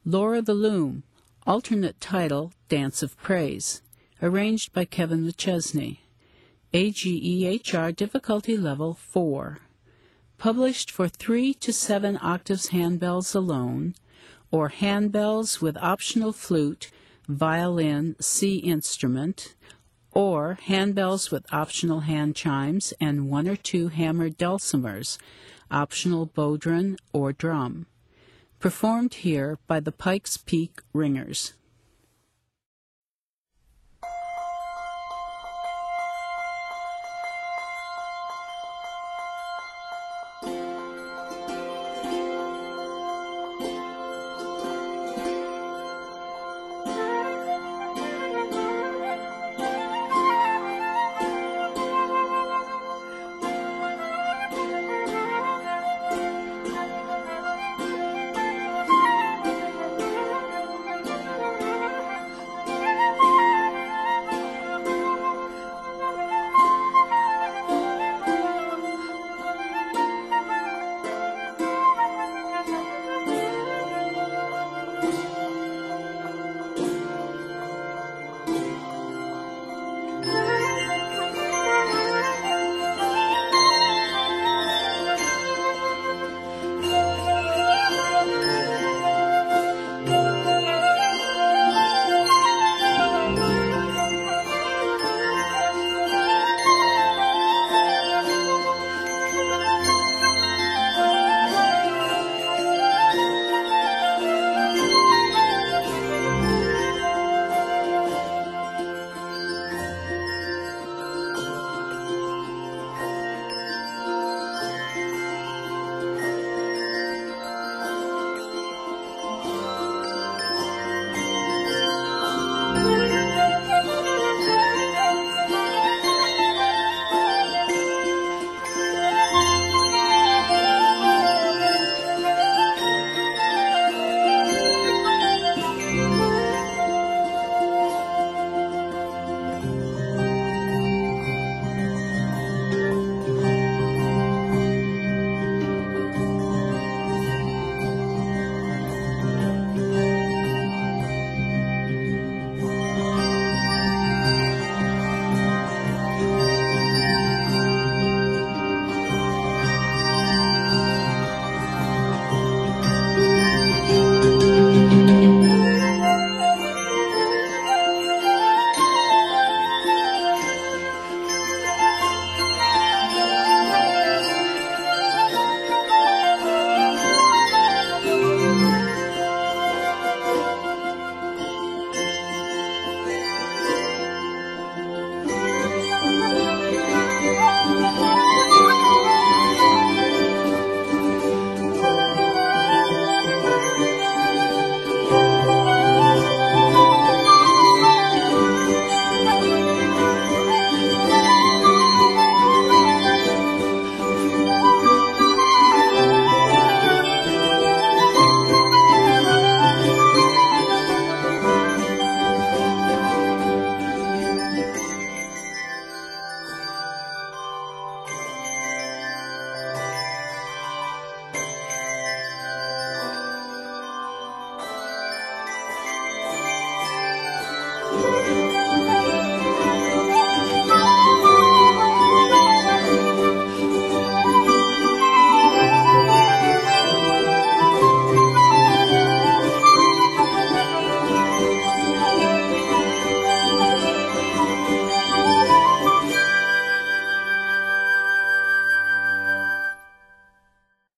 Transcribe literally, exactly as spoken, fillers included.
Laura the Loom, alternate title Dance of Praise, arranged by Kevin McChesney. A G E H R difficulty level four. Published for three to seven octaves handbells alone, or handbells with optional flute, violin, C instrument, or handbells with optional hand chimes and one or two hammered dulcimers, optional bodhrán or drum. Performed here by the Pikes Peak Ringers.